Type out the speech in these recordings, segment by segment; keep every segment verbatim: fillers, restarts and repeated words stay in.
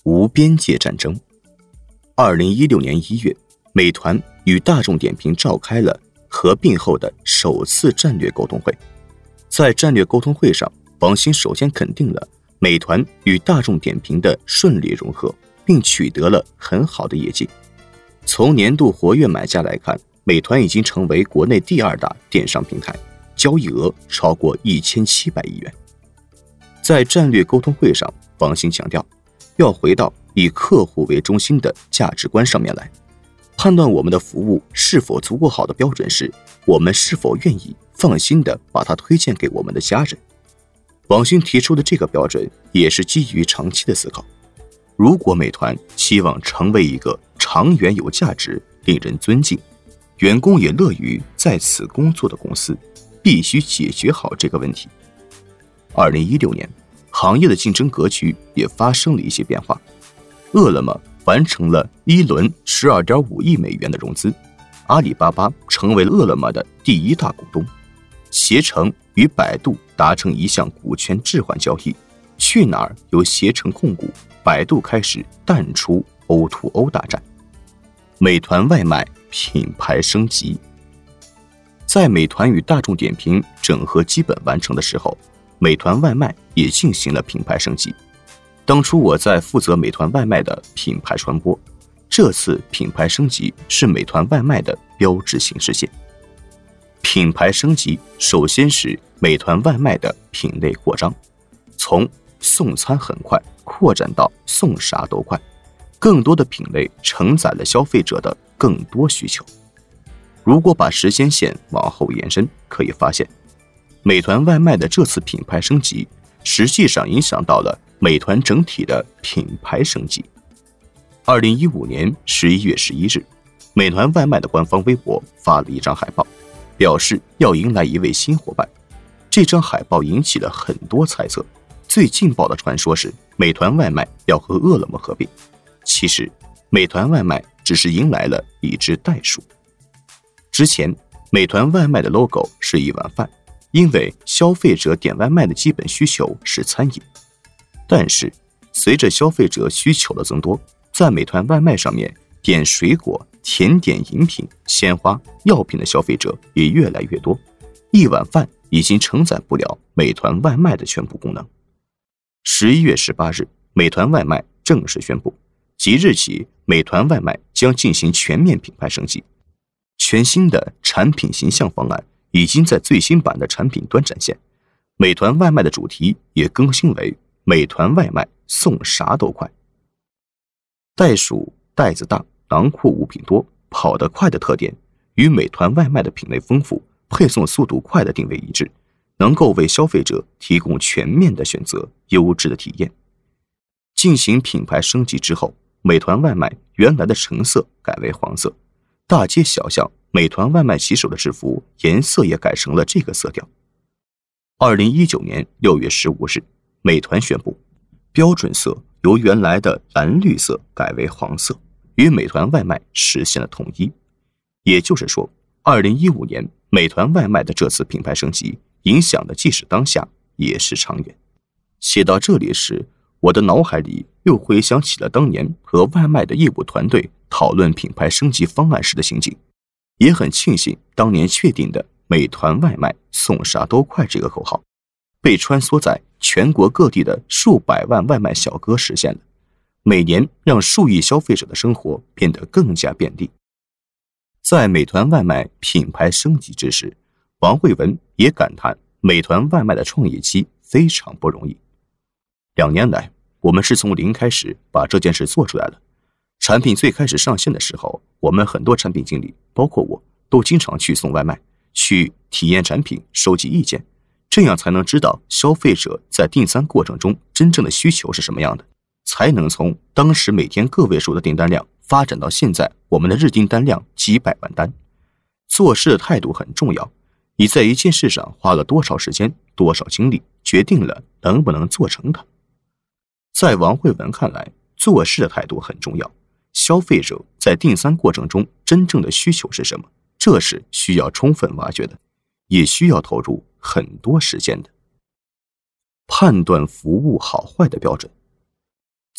无边界战争。二零一六年一月，美团与大众点评召开了合并后的首次战略沟通会。在战略沟通会上，王兴首先肯定了美团与大众点评的顺利融合，并取得了很好的业绩。从年度活跃买家来看，美团已经成为国内第二大电商平台，交易额超过一千七百亿元。在战略沟通会上，王兴强调，要回到以客户为中心的价值观上面来。判断我们的服务是否足够好的标准是，我们是否愿意放心地把它推荐给我们的家人。王兴提出的这个标准也是基于长期的思考。如果美团希望成为一个长远有价值、令人尊敬、员工也乐于在此工作的公司，必须解决好这个问题。二零一六年，行业的竞争格局也发生了一些变化。饿了么完成了一轮 十二点五亿美元的融资，阿里巴巴成为了饿了么的第一大股东，携程与百度达成一项股权置换交易，去哪儿由携程控股，百度开始淡出 O to O 大战。美团外卖品牌升级。在美团与大众点评整合基本完成的时候，美团外卖也进行了品牌升级。当初我在负责美团外卖的品牌传播，这次品牌升级是美团外卖的标志性事件。品牌升级首先是美团外卖的品类扩张，从送餐很快扩展到送啥都快，更多的品类承载了消费者的更多需求。如果把时间线往后延伸，可以发现美团外卖的这次品牌升级实际上影响到了美团整体的品牌升级。二零一五年十一月十一日，美团外卖的官方微博发了一张海报，表示要迎来一位新伙伴。这张海报引起了很多猜测，最劲爆的传说是美团外卖要和饿了么合并。其实美团外卖只是迎来了一只袋鼠。之前美团外卖的 logo 是一碗饭，因为消费者点外卖的基本需求是餐饮。但是随着消费者需求的增多，在美团外卖上面点水果、甜点、饮品、鲜花、药品的消费者也越来越多，一碗饭已经承载不了美团外卖的全部功能。十一月十八日，美团外卖正式宣布，即日起美团外卖将进行全面品牌升级。全新的产品形象方案已经在最新版的产品端展现，美团外卖的主题也更新为美团外卖送啥都快。袋鼠袋子大，囊括物品多，跑得快的特点与美团外卖的品类丰富、配送速度快的定位一致，能够为消费者提供全面的选择、优质的体验。进行品牌升级之后，美团外卖原来的橙色改为黄色，大街小巷美团外卖骑手的制服颜色也改成了这个色调。二零一九年六月十五日，美团宣布，标准色由原来的蓝绿色改为黄色，与美团外卖实现了统一。也就是说，二零一五年美团外卖的这次品牌升级影响的既是当下，也是长远。写到这里时，我的脑海里又回想起了当年和外卖的业务团队讨论品牌升级方案时的情景，也很庆幸当年确定的美团外卖送啥都快这个口号被穿梭在全国各地的数百万外卖小哥实现了，每年让数亿消费者的生活变得更加便利。在美团外卖品牌升级之时，王慧文也感叹美团外卖的创业期非常不容易。两年来，我们是从零开始把这件事做出来了。产品最开始上线的时候，我们很多产品经理，包括我，都经常去送外卖，去体验产品，收集意见，这样才能知道消费者在订餐过程中真正的需求是什么样的，才能从当时每天个位数的订单量发展到现在我们的日订单量几百万单。做事的态度很重要，你在一件事上花了多少时间、多少精力，决定了能不能做成它。在王慧文看来，做事的态度很重要，消费者在订餐过程中真正的需求是什么，这是需要充分挖掘的，也需要投入很多时间的。判断服务好坏的标准。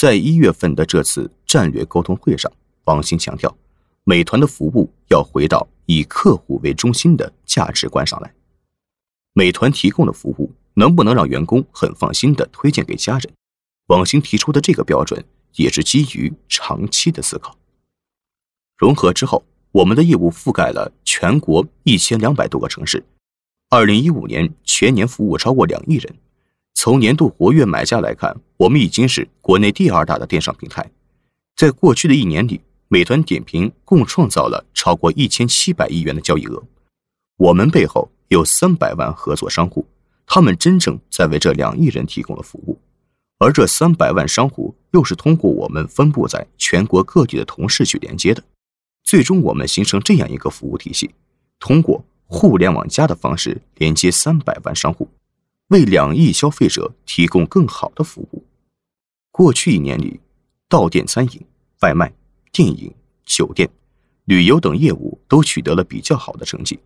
在一月份的这次战略沟通会上，王兴强调，美团的服务要回到以客户为中心的价值观上来。美团提供的服务能不能让员工很放心地推荐给家人？王兴提出的这个标准也是基于长期的思考。融合之后，我们的业务覆盖了全国一千两百多个城市，二零一五年全年服务超过两亿人。从年度活跃买家来看，我们已经是国内第二大的电商平台。在过去的一年里，美团点评共创造了超过一千七百亿元的交易额。我们背后有三百万合作商户，他们真正在为这两亿人提供了服务。而这三百万商户又是通过我们分布在全国各地的同事去连接的。最终我们形成这样一个服务体系，通过互联网加的方式连接三百万商户，为两亿消费者提供更好的服务。过去一年里，到店餐饮、外卖、电影、酒店、旅游等业务都取得了比较好的成绩，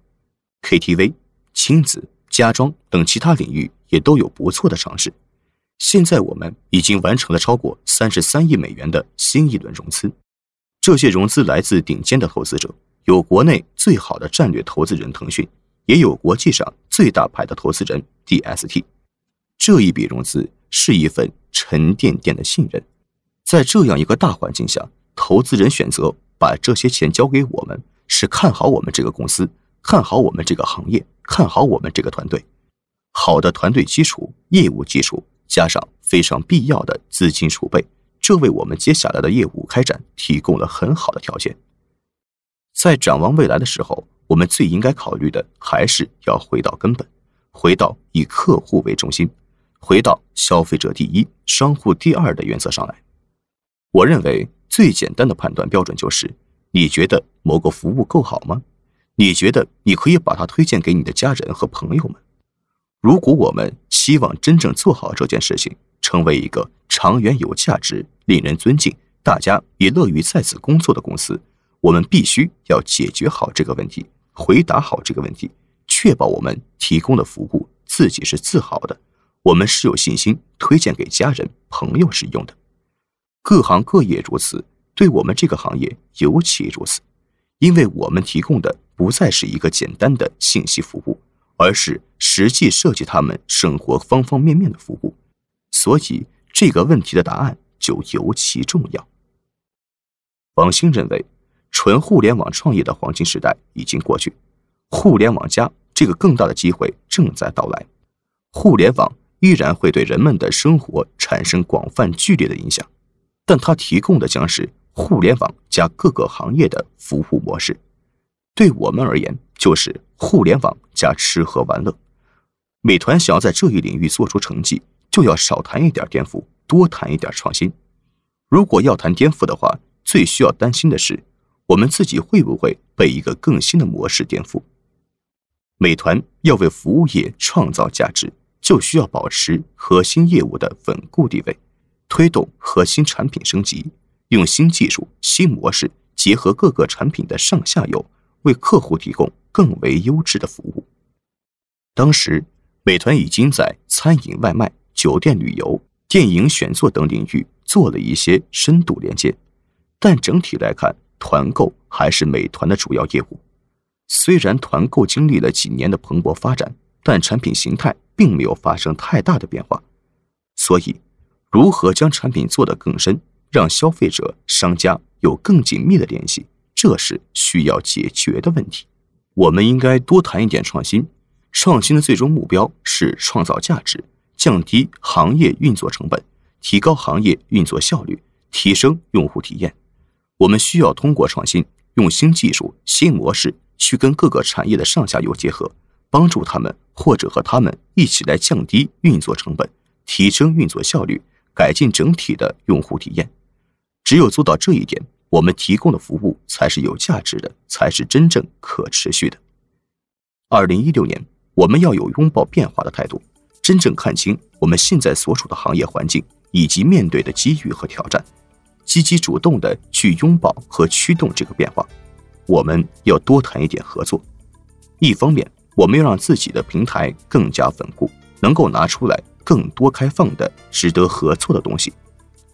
K T V、亲子、家装等其他领域也都有不错的尝试。现在我们已经完成了超过三十三亿美元的新一轮融资，这些融资来自顶尖的投资者，有国内最好的战略投资人腾讯，也有国际上最大牌的投资人 D S T。 这一笔融资是一份沉甸甸的信任。在这样一个大环境下，投资人选择把这些钱交给我们，是看好我们这个公司，看好我们这个行业，看好我们这个团队。好的团队基础、业务基础，加上非常必要的资金储备，这为我们接下来的业务开展提供了很好的条件。在展望未来的时候，我们最应该考虑的还是要回到根本，回到以客户为中心，回到消费者第一、商户第二的原则上来。我认为最简单的判断标准就是，你觉得某个服务够好吗？你觉得你可以把它推荐给你的家人和朋友们？如果我们希望真正做好这件事情，成为一个长远有价值、令人尊敬、大家也乐于在此工作的公司，我们必须要解决好这个问题，回答好这个问题，确保我们提供的服务自己是自豪的，我们是有信心推荐给家人、朋友使用的。各行各业如此，对我们这个行业尤其如此，因为我们提供的不再是一个简单的信息服务，而是实际涉及他们生活方方面面的服务，所以这个问题的答案就尤其重要。王兴认为，纯互联网创业的黄金时代已经过去，互联网加这个更大的机会正在到来。互联网依然会对人们的生活产生广泛剧烈的影响，但它提供的将是互联网加各个行业的服务模式。对我们而言，就是互联网加吃喝玩乐。美团想要在这一领域做出成绩，就要少谈一点颠覆，多谈一点创新。如果要谈颠覆的话，最需要担心的是，我们自己会不会被一个更新的模式颠覆。美团要为服务业创造价值，就需要保持核心业务的稳固地位，推动核心产品升级，用新技术、新模式结合各个产品的上下游，为客户提供更为优质的服务。当时，美团已经在餐饮、外卖、酒店、旅游、电影选座等领域做了一些深度连接，但整体来看，团购还是美团的主要业务。虽然团购经历了几年的蓬勃发展，但产品形态并没有发生太大的变化。所以，如何将产品做得更深，让消费者、商家有更紧密的联系，这是需要解决的问题。我们应该多谈一点创新。创新的最终目标是创造价值，降低行业运作成本，提高行业运作效率，提升用户体验。我们需要通过创新，用新技术、新模式去跟各个产业的上下游结合，帮助他们或者和他们一起来降低运作成本，提升运作效率，改进整体的用户体验。只有做到这一点，我们提供的服务才是有价值的，才是真正可持续的。二零一六年，我们要有拥抱变化的态度，真正看清我们现在所处的行业环境以及面对的机遇和挑战，积极主动地去拥抱和驱动这个变化。我们要多谈一点合作。一方面，我们要让自己的平台更加稳固，能够拿出来更多开放的、值得合作的东西；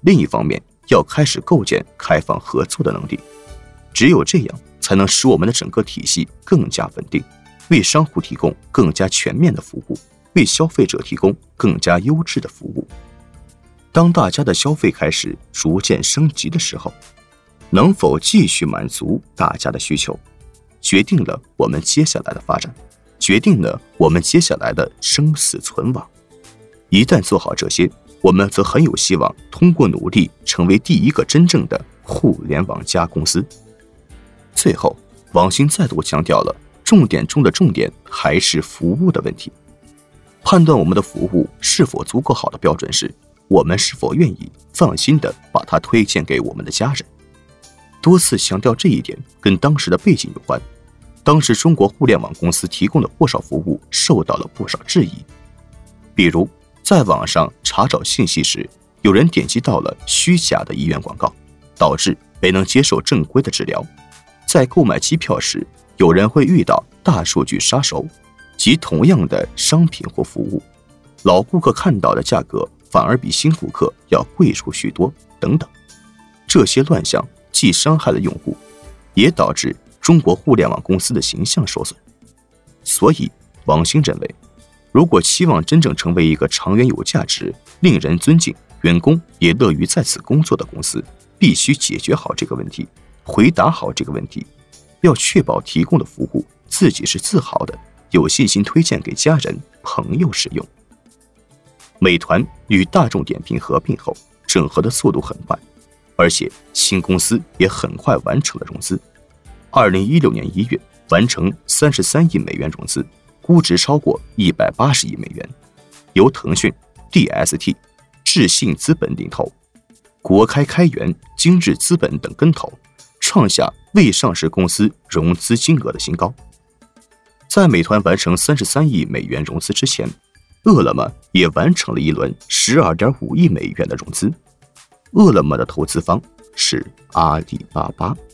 另一方面要开始构建开放合作的能力。只有这样，才能使我们的整个体系更加稳定，为商户提供更加全面的服务，为消费者提供更加优质的服务。当大家的消费开始逐渐升级的时候，能否继续满足大家的需求，决定了我们接下来的发展，决定了我们接下来的生死存亡。一旦做好这些，我们则很有希望通过努力成为第一个真正的互联网加公司。最后，网信再度强调了重点中的重点还是服务的问题。判断我们的服务是否足够好的标准是，我们是否愿意放心地把它推荐给我们的家人。多次强调这一点跟当时的背景有关。当时中国互联网公司提供的不少服务受到了不少质疑，比如在网上查找信息时，有人点击到了虚假的医院广告，导致没能接受正规的治疗。在购买机票时，有人会遇到大数据杀熟，即同样的商品或服务，老顾客看到的价格反而比新顾客要贵出许多等等。这些乱象既伤害了用户，也导致中国互联网公司的形象受损。所以王兴认为，如果期望真正成为一个长远有价值、令人尊敬、员工也乐于在此工作的公司，必须解决好这个问题，回答好这个问题，要确保提供的服务自己是自豪的，有信心推荐给家人、朋友使用。美团与大众点评合并后，整合的速度很快，而且新公司也很快完成了融资。二零一六年一月完成三十三亿美元融资，估值超过一百八十亿美元，由腾讯、D S T、智信资本领投，国开开源、精致资本等跟投，创下未上市公司融资金额的新高。在美团完成三十三亿美元融资之前，饿了么也完成了一轮 十二点五亿美元的融资。饿了么的投资方是阿里巴巴。